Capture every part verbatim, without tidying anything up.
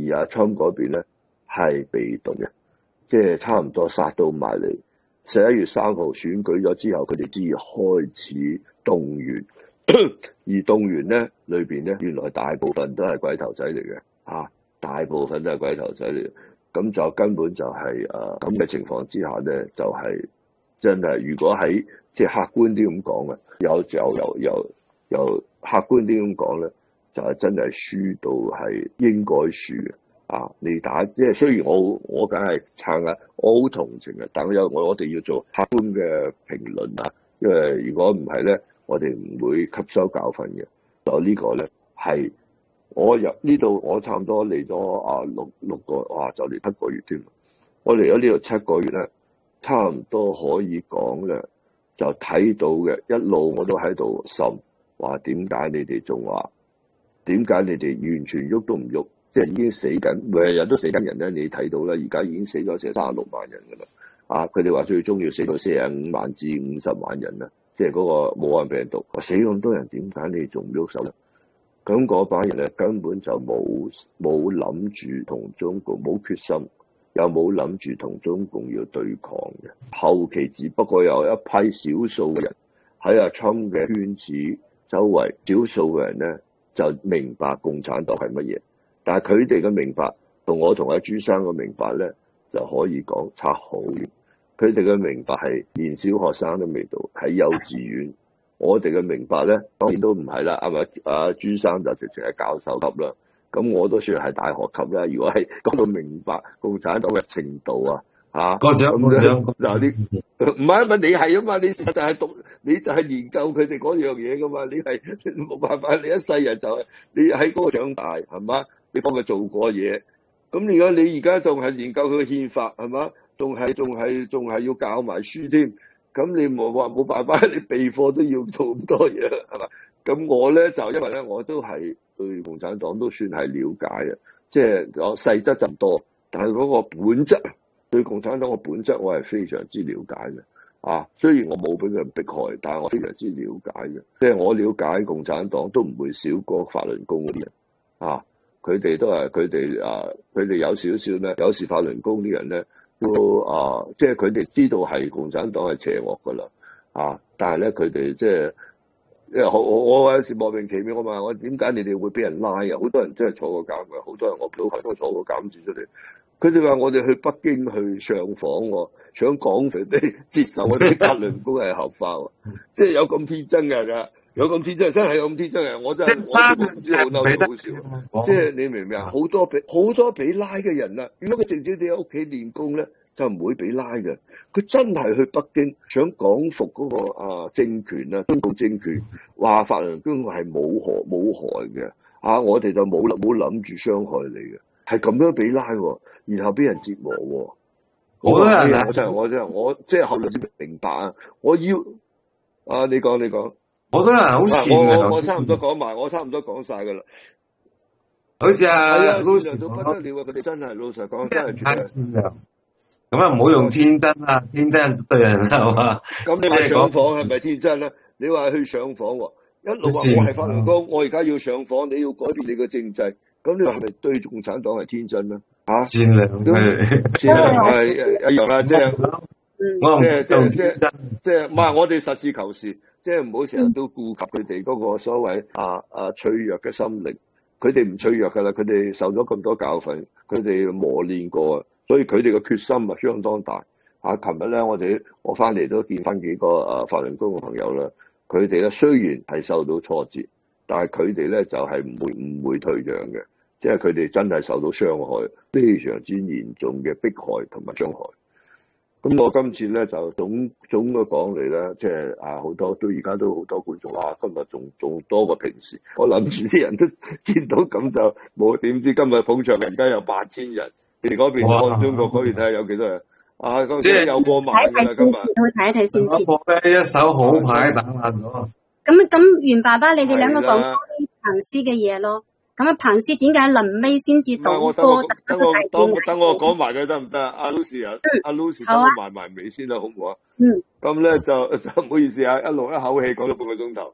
而阿 Trump 嗰邊咧係被動嘅，即係差唔多殺到埋嚟。十一月三號選舉咗之後，佢哋至開始動員，而動員咧裏邊咧，原來大部分都係鬼頭仔嚟嘅，啊，大部分都係鬼頭仔嚟嘅，咁就根本就係誒咁嘅情況之下咧，就係、是、真係如果喺即係客觀啲咁講嘅，有有有有有客觀啲咁講咧，就係、是、真係輸到係應該輸嘅。啊！你打即係雖然我我梗係撐啊，我好同情嘅，但係有我我哋要做客觀嘅評論啊，因為如果唔係咧，我哋唔會吸收教訓嘅。就呢個咧係我入呢度，我差唔多嚟咗啊六六個哇，就嚟七個月添。我嚟咗呢度七個月咧，差唔多可以講咧，就睇到嘅一路我都喺度諗，話點解你哋仲話點解你哋完全喐都唔喐？即係已經死緊，每日都死緊人咧。你睇到啦，而家已經死咗成三十六萬人噶啦。啊，佢哋話最終要死到四十五萬至五十萬人啦。即係嗰個武漢病毒，死咁多人，點解你仲唔喐手咧？咁嗰班人咧根本就冇冇諗住同中共冇決心，又冇諗住同中共要對抗嘅。後期只不過有一批少數嘅人喺阿 Trump 嘅圈子周圍，少數嘅人咧就明白共產黨係乜嘢。但係佢哋嘅明白同我同阿朱生嘅明白咧，就可以講差好遠。佢哋嘅明白係連小學生都未到，喺幼稚園。我哋嘅明白咧，當然都唔係啦。係咪阿朱生就直情係教授級啦？咁我都算係大學級啦。如果係講到明白共產黨嘅程度啊，嚇國長咁咧長嗱啲唔係，咪你係啊嘛？你實就係讀，你就係研究佢哋嗰樣嘢噶嘛？你係冇辦法，你一世人就係、是、你喺嗰個長大係嘛？你幫佢做過嘢，咁而家你而家仲係研究佢嘅憲法係嘛？仲係仲係仲係要教埋書添，咁你冇話冇辦法，你備課都要做咁多嘢係嘛？咁我咧就因為咧我都係對共產黨都算係了解嘅，即係我細則就唔多，但係嗰個本質對共產黨嘅本質我係非常之了解嘅。啊，雖然我冇俾佢迫害，但係我非常之了解嘅，即係我了解共產黨都唔會少過法輪功嗰啲人啊。佢哋都係佢哋啊，佢哋有少少咧，有時法輪功啲人咧都啊，即係佢哋知道係共產黨係邪惡噶啦啊，但係咧佢哋即係，因為我我我有時莫名其妙，我問我點解你哋會俾人拉啊？好多人真係坐過監嘅，好多人我表朋都坐過監住出嚟。佢哋話我哋去北京去上訪，想講佢哋接受我哋法輪功係合法，即係有咁天真㗎。有咁天真，真係有咁天真嘅，我真係我都唔知好嬲好笑。即係你明唔明啊？好多俾好多俾拉嘅人啦，如果佢靜靜地喺屋企練功咧，就唔會俾拉嘅。佢真係去北京想講服嗰個啊政權啊，中共政權，話法輪功係冇害冇害嘅，啊我哋就冇冇諗住傷害你嘅，係咁樣俾拉，然後俾人折磨。 好多人啊！ 我真係我真係我即係後來先明白啊！我要啊，你講你講。 好多人好善良， 我我差唔多講埋，我差唔多講晒噶啦。 好似啊， 係啊， 老善良到不得了啊！佢哋真係老實講，真係太善良。咁啊，唔好用天真啊，天真對人係嘛？ 咁你話上訪係咪天真咧？你話去上訪喎，一路話我係法輪功，我而家要上訪，你要改變你個政制，咁你話係咪對共產黨係天真咧？嚇，善良係善良係一樣啦，即係即係即係即係即係唔係我哋實事求是。即係唔好成日都顧及佢哋嗰個所謂啊啊脆弱嘅心靈，佢哋唔脆弱㗎啦，佢哋受咗咁多教訓，佢哋磨練過，所以佢哋嘅決心啊相當大。啊，琴日咧我哋我翻嚟都見翻幾個啊法輪功嘅朋友啦，佢哋咧雖然係受到挫折，但係佢哋咧就係、是、唔會唔會退讓嘅，即係佢哋真係受到傷害，非常之嚴重嘅迫害同埋傷害。咁我今次咧就總總嘅講嚟咧，即係啊好多都而家都好多觀眾啊，今日仲仲多過平時。我諗住啲人都見到咁就冇，點知今日捧場人家有八千人，你哋嗰邊看中國嗰邊睇下有幾多人啊？即係有過萬㗎啦，今日。 去睇一睇先先。 我咧一手好牌打爛咗。 咁咁，袁爸爸，你哋兩個講彭斯嘅嘢咯。咁啊，彭斯點解臨尾先至倒戈？ 等我等我等我等我講埋佢得唔得啊？阿 Lucy 啊，阿 Lucy 等我埋埋尾先啦，好唔好啊？嗯。咁咧就就唔好意思啊，一路一口氣講咗半個鐘頭。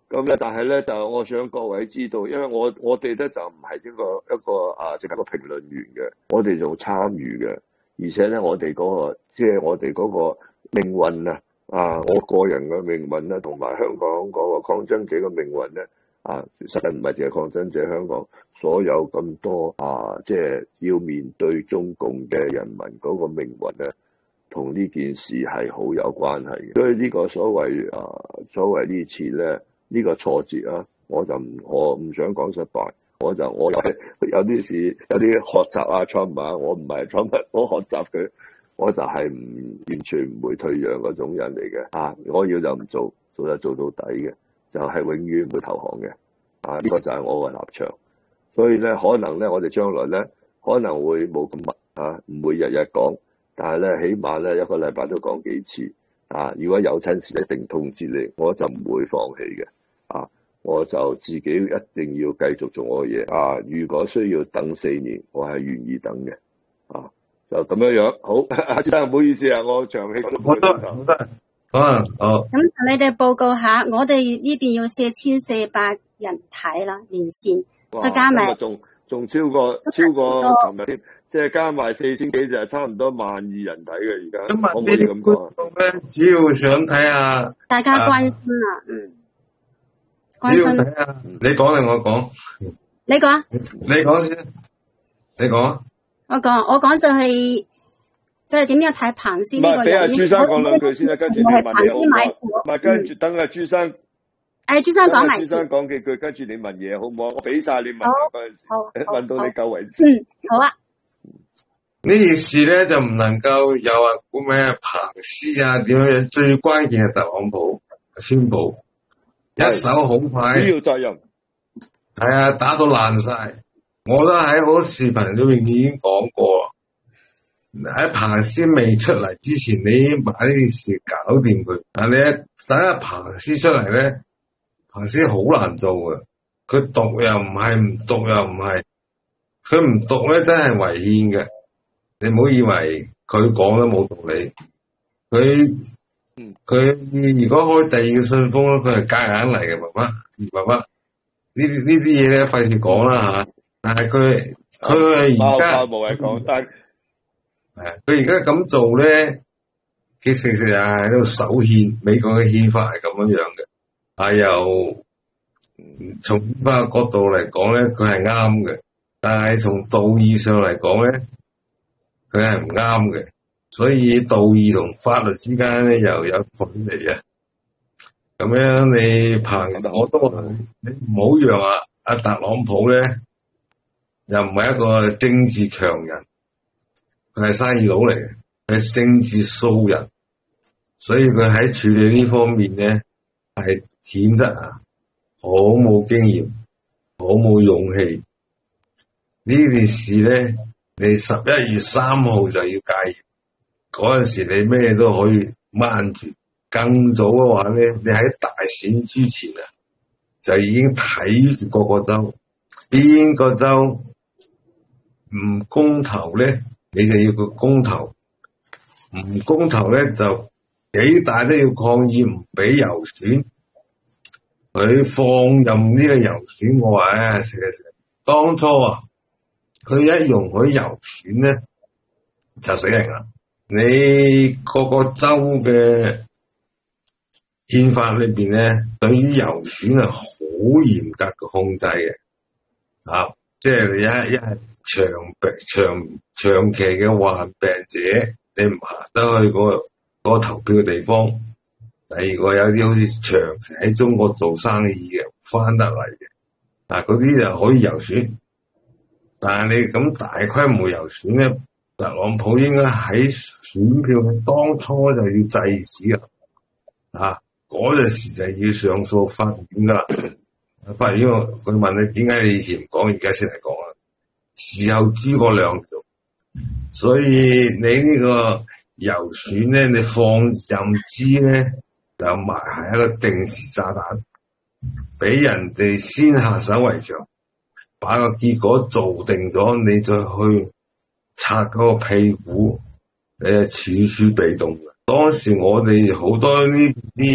咁咧，但係咧就我想各位知道，因為我我哋咧就唔係一個一個啊，淨係一個評論員嘅，我哋仲參與嘅，而且咧我哋嗰、嗰個即係、就是、我哋嗰個命運啊，啊我個人嘅命運咧，同埋香港嗰個抗爭者嘅命運咧，啊實際唔係淨係抗爭者，香港所有咁多啊，即、就、係、是、要面對中共嘅人民嗰個命運咧，同呢件事係好有關係嘅。所以呢個所謂啊，所謂呢次咧。呢個挫折啊，我就唔我唔想講失敗，我就我有有啲事有啲學習啊，Trump啊，我唔係 Trump，我學習佢，我就係唔完全唔會退讓嗰種人嚟嘅啊！我要就唔做，做就做到底嘅，就係、是、永遠唔會投降嘅啊！呢、這個就係我嘅立場。所以咧，可能咧，我哋將來咧可能會冇咁密啊，唔會日日講，但係咧，起碼咧一個禮拜都講幾次啊！如果有親事一定通知你，我就唔會放棄嘅。啊！我就自己一定要繼續做我嘅嘢啊！如果需要等四年，我係願意等嘅啊！就咁樣樣。好，阿先生唔好意思啊，我長氣講咗半個鐘頭。 好得，好啊，好。 咁同你哋報告下，我哋呢邊要四千四百人睇啦，連線，再加埋仲仲超過超過琴日添，即係加埋四千幾就係差唔多萬二人睇嘅而家。可唔可以咁講咧？只要想睇下， 大家關心啦，嗯。 只要睇下，你講定我講？ 你講。 你講先。你講。 我講，我講就係即係點樣睇彭斯呢個人？ 唔係，俾阿朱生講兩句先啦，跟住你問嘢好唔好？唔係，跟住等阿朱生。 誒，朱生講埋先。 朱生講幾句，跟住你問嘢好唔好？我俾晒你問嗰陣時，問到你夠為止。 嗯，好啊。 呢件事咧就唔能夠有啊估咩彭斯啊點樣樣，最關鍵係特朗普宣布。一手好牌， 主要責任係啊，打到爛晒。我都喺好多視頻裏面已經講過，喺彭斯未出嚟之前，你已經把呢件事搞掂佢。但你一等下彭斯出嚟咧，彭斯好難做嘅。佢讀又唔係，唔讀又唔係，佢唔讀咧真係違憲嘅。你唔好以為佢講都冇道理，佢。佢如果開第二個信封咧，佢係夾硬嚟嘅，爸爸，爸爸，呢啲呢啲嘢咧，費事講啦吓。但係佢佢而家冇謂講，但係係佢而家咁做咧，其實成日喺度守憲，美國嘅憲法係咁樣樣嘅。啊，又從憲法角度嚟講咧，佢係啱嘅，但係從道義上嚟講咧，佢係唔啱嘅。所以道義同法律之間咧又有距離啊！咁樣你彭，我都話你唔好讓阿阿特朗普咧，又唔係一個政治強人，佢係生意佬嚟嘅，佢係政治素人，所以佢喺處理呢方面咧係顯得啊好冇經驗，好冇勇氣。呢件事咧，你十一月三號就要戒嚴。嗰陣時你咩都可以掹住，更早嘅話咧，你喺大選之前啊，就已經睇住各個州，邊個州唔公投咧，你就要個公投，唔公投咧就幾大都要抗議，唔俾郵選，佢放任呢個郵選，我話唉，食啊食，當初啊，佢一容許郵選咧，就死人啦。你個個州嘅憲法裏邊咧，對於郵選係好嚴格嘅控制嘅，啊，即係你一一係長病長長期嘅患病者，你唔行得去嗰個嗰個投票嘅地方。第二個有啲好似長期喺中國做生意嘅，翻得嚟嘅，嗱嗰啲就可以郵選。但係你咁大規模郵選咧，特朗普應該喺選票嘅當初就要制止啊！啊，嗰陣時就要上訴法院噶啦。法院佢問你點解你以前唔講，而家先嚟講啊？事後諸葛亮做，所以你呢個郵選咧，你放任之咧，就埋係一個定時炸彈，俾人哋先下手為強，把個結果做定咗，你再去拆嗰個屁股，你係處處被動嘅。當時我哋好多呢啲人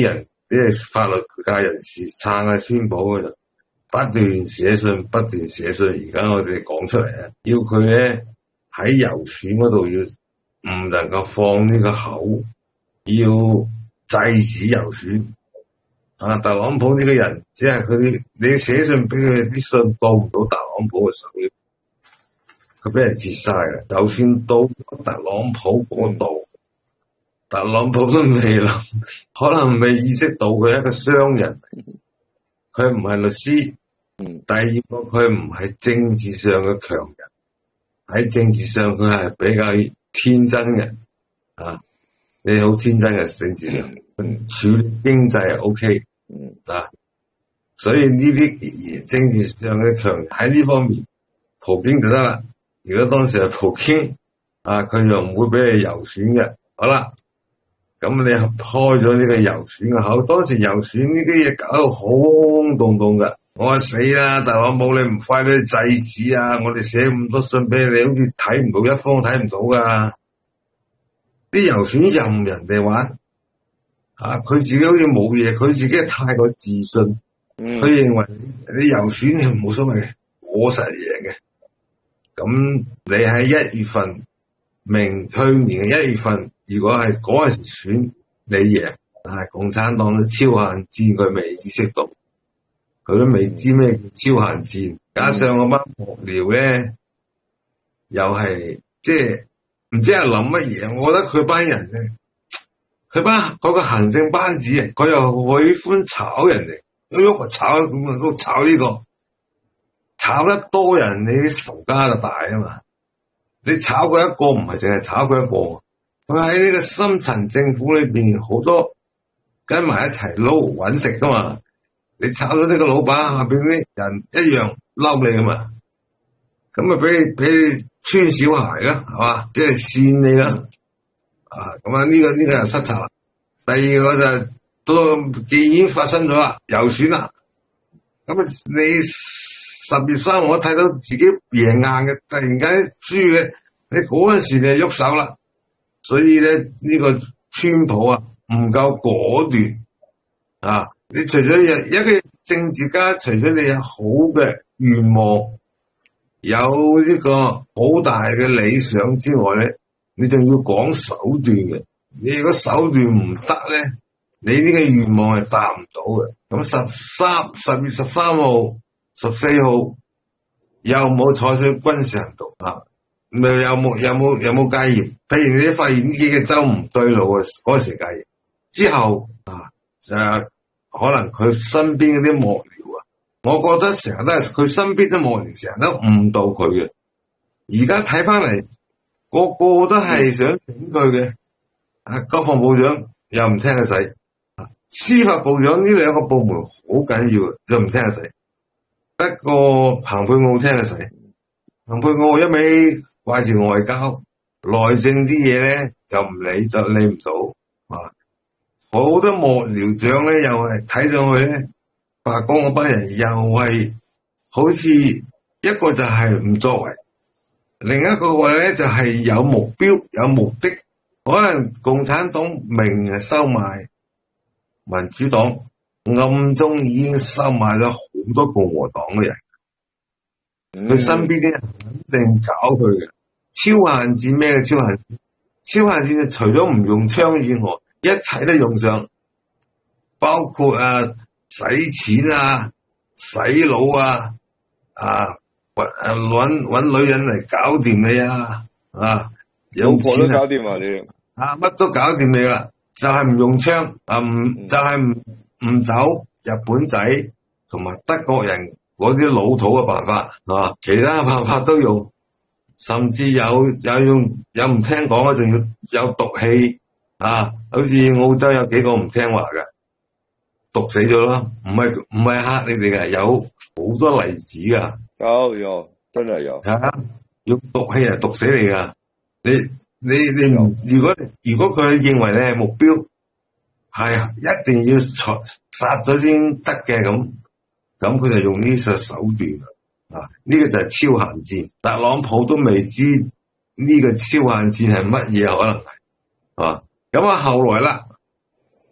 啲法律界人士撐下川普嘅就不斷寫信，不斷寫信。而家我哋講出嚟啊，要佢咧喺郵選嗰度要唔能夠放呢個口，要制止郵選。啊，特朗普呢個人只係佢，你寫信俾佢啲信到唔到特朗普嘅手，佢俾人截晒嘅。就算到特朗普嗰度，特朗普都未諗，可能未意識到佢係一個商人，佢唔係律師。第二個佢唔係政治上嘅強人，喺政治上佢係比較天真嘅。啊，你好天真嘅政治上，處理經濟係 O K。啊，所以呢啲政治上嘅強人喺呢方面，普京就得啦。如果當時係普京，啊，佢就唔會俾你郵選嘅。好啦，咁你開咗呢個郵選嘅口，當時郵選呢啲嘢搞到好轟動動噶。我話死啦，特朗普你唔快啲制止啊！我哋寫咁多信俾你，好似睇唔到一封睇唔到噶。啲郵選任人哋玩。啊！佢自己好似冇嘢，佢自己係太過自信，佢、嗯、認為你郵選係冇所謂嘅，我實贏嘅。咁你喺一月份，明去年嘅一月份，如果係嗰陣時選你贏，但係共產黨嘅超限戰佢未意識到，佢都未知咩超限戰。加上嗰班幕僚咧，又係即係唔知係諗乜嘢。我覺得佢班人咧。佢班嗰個行政班子啊，佢又喜歡炒人哋，喐啊炒咁啊，都炒呢個，炒得多人，你啲仇家就大啊嘛。你炒佢一個唔係淨係炒佢一個，佢喺呢個深層政府裏邊好多跟埋一齊撈搵食噶嘛。你炒咗呢個老闆，下邊啲人一樣嬲你噶嘛。咁啊俾你俾你穿小鞋啦，係嘛，即係扇你啦。啊，咁啊呢個呢個又失策啦。第二個就都既已經發生咗啦，郵選啦。咁啊，你十月三號我睇到自己贏硬嘅，突然間輸嘅，你嗰陣時你就喐手啦。所以咧呢個川普啊唔夠果斷啊！你除咗有一個政治家，除咗你有好嘅願望，有呢個好大嘅理想之外咧。你仲要講手段嘅，你如果手段唔得咧，你呢個願望係達唔到嘅。咁十三十月十三號、十四號有冇採取軍事行動啊？咪有冇有冇有冇戒嚴？譬如你發現呢幾個州唔對路嘅嗰時戒嚴之後啊，就可能佢身邊嗰啲幕僚啊，我覺得成日都係佢身邊啲幕僚成日都誤導佢嘅。而家睇翻嚟。個個都係想整佢嘅，啊，國防部長又唔聽佢使，司法部長呢兩個部門好緊要，又唔聽佢使，得個彭佩奧聽佢使，彭佩奧一味掛住外交，內政啲嘢咧又唔理，就理唔到，啊，好多幕僚長咧又係睇上去咧，白宮嗰班人又係好似一個就係唔作為。另一個位咧就係有目標有目的，可能共產黨明係收買民主黨，暗中已經收買咗好多共和黨嘅人，佢、嗯、身邊啲人肯定搞佢嘅。超限戰咩嘅超限戰？超限戰就除咗唔用槍以外，一切都用上，包括啊洗錢啊、洗腦啊、啊。搵搵搵女人嚟搞掂你啊！啊，有錢都搞掂啊你啊，乜都搞掂你啦，就係、是、唔用槍啊，唔就係唔唔走日本仔同埋德國人嗰啲老土嘅辦法啊，其他辦法都用，甚至有有用有唔聽講啊，仲要有毒氣啊，好似澳洲有幾個唔聽話嘅，毒死咗咯，唔係唔係嚇你哋嘅，有好多例子噶。 有有，真係有。 係啊，用毒氣嚟毒死你噶。你你你唔，如果如果佢認為你係目標，係啊，一定要殺殺咗先得嘅咁，咁佢就用呢啲手段啊。呢、這個就係超限戰。特朗普都未知呢個超限戰係乜嘢可能係，啊咁啊後來啦，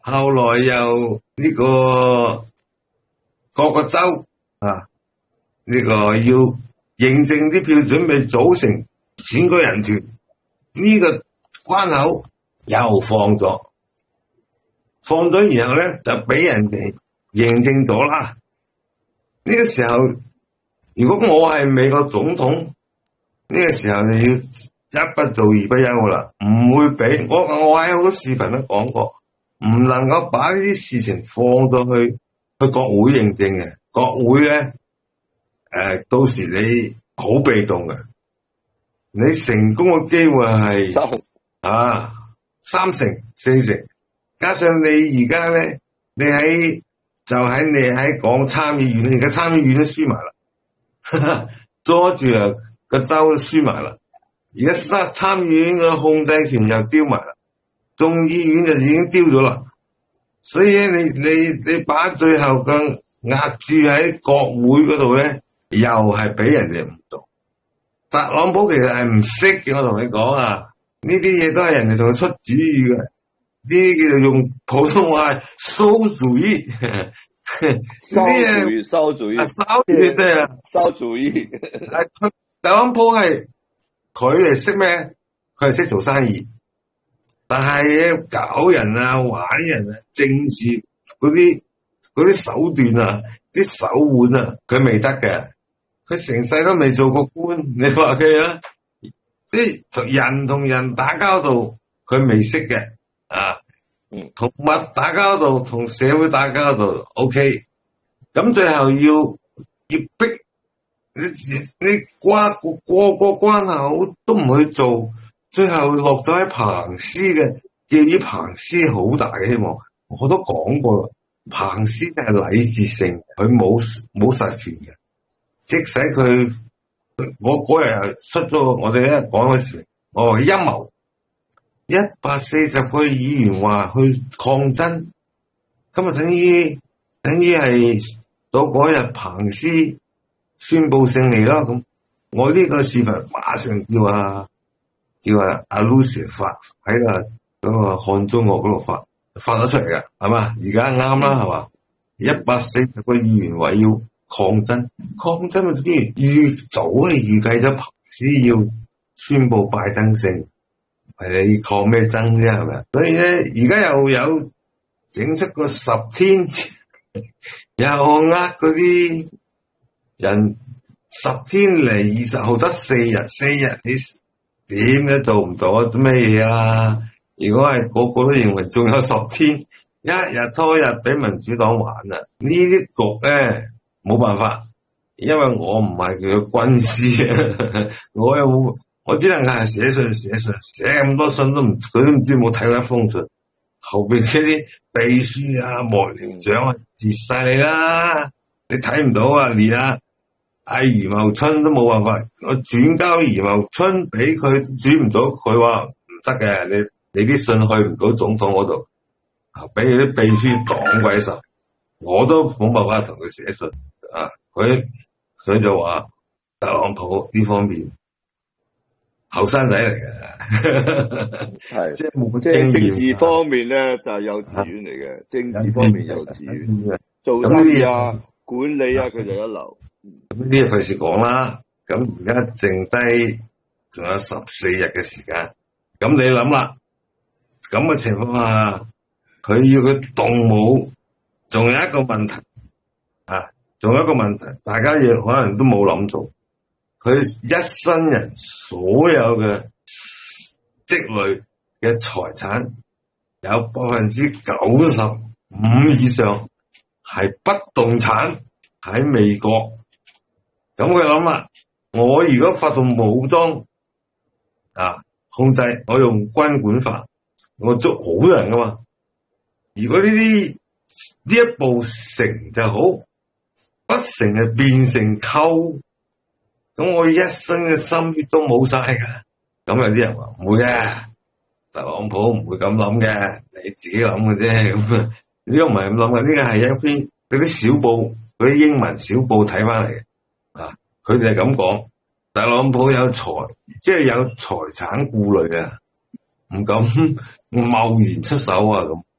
後來又呢個各個州啊，呢個要認證啲票，準備組成選舉人團，呢個關口又放咗，放咗然後咧就俾人哋認證咗啦。呢個時候，如果我係美國總統，呢個時候就要一不做二不休噶啦，唔會俾我我喺好多視頻都講過，唔能夠把呢啲事情放到去去國會認證嘅。國會咧，誒、呃，到時你好被動嘅，你成功嘅機會係三啊三成四成，加上你而家咧，你喺就喺你喺講參議院，而家參議院都輸埋啦，捉住啊個州都輸埋啦，而家參參議院嘅控制權又丟埋啦，眾議院就已經丟咗啦，所以咧你你你把最後嘅壓住喺國會嗰度咧，又係俾人哋唔做。特朗普其實係唔識嘅，我同你講啊，呢啲嘢都係人哋同佢出主意嘅，呢啲叫做用普通話餿主意， 餿主意，餿主意， 餿主意對啊， 餿主意。 特朗普係佢係識咩？佢係識做生意，但係搞人啊、玩人啊、政治嗰啲。嗰啲手段啊，啲手腕啊，佢未得嘅，佢成世都未做過官，你話佢啊？即係人同人打交道，佢未識嘅啊，同物打交道，同社會打交道 ，OK，咁最後要要逼你你qua個個個關口都唔去做，最後落咗喺彭斯嘅，寄予彭斯好大嘅希望，我都講過啦。彭斯就係禮節性，佢冇冇實權嘅。即使佢，我嗰日出咗，我哋一講嗰時，我話陰謀，一百四十個議員話去抗爭，咁啊等於等於係到嗰日彭斯宣布勝利啦。咁我呢個視頻馬上叫啊叫啊阿 Lucy 發喺個嗰個看中國嗰度發。發咗出嚟嘅係嘛？而家啱啦係嘛？一百四十個議員話要抗爭，抗爭咪啲預早係預計咗彭斯要宣布拜登勝，係你抗咩爭啫係咪？所以咧，而家又有整出個十天，又呃嗰啲人十天嚟二十號得四日，四日你點都做唔到啊？做咩嘢啊？如果係個個都認為仲有十天，一日拖一日俾民主黨玩啊！呢啲局咧冇辦法，因為我唔係佢嘅軍師啊，我又冇，我只能係寫信寫信，寫咁多信都唔，佢都唔知冇睇過一封信，後邊嗰啲秘書啊、幕僚長啊，截晒你啦，你睇唔到啊，連啊阿余茂春都冇辦法，我轉交余茂春俾佢轉唔到，佢話唔得嘅，你。你啲信去唔到總統嗰度，啊，俾佢啲秘書擋鬼實，我都冇辦法同佢寫信，啊，佢佢就話特朗普呢方面後生仔嚟嘅，係即係冇經驗， 政治方面咧就係幼稚園嚟嘅，政治方面幼稚園，做生意啊、管理啊，佢就一流。 咁呢啲費事講啦，咁而家剩低仲有十四日嘅時間，咁你諗啦。咁嘅情況下，佢要佢動武，仲有一個問題啊，仲有一個問題，大家亦可能都冇諗到，佢一生人所有嘅積累嘅財產，有百分之九十五以上係不動產喺美國。咁佢諗啦，我如果發動武裝啊，控制，我用軍管法。我捉好多人噶嘛，如果呢啲呢一步成就好，不成就變成溝，咁我一生嘅心血都冇晒噶。咁有啲人話唔會嘅，特朗普唔會咁諗嘅，你自己諗嘅啫。咁呢個唔係咁諗嘅，呢個係一篇嗰啲小報、嗰啲英文小報睇翻嚟嘅。啊，佢哋係咁講，特朗普有財，即係有財產顧慮嘅。唔敢貿然出手啊！咁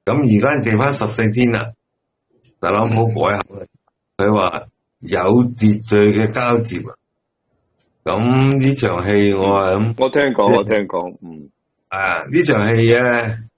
咁而家剩翻十四天啦，特朗普改口啦，佢話有秩序嘅交接啊。咁呢場戲我係咁， 我聽講，我聽講，嗯， 啊呢場戲咧。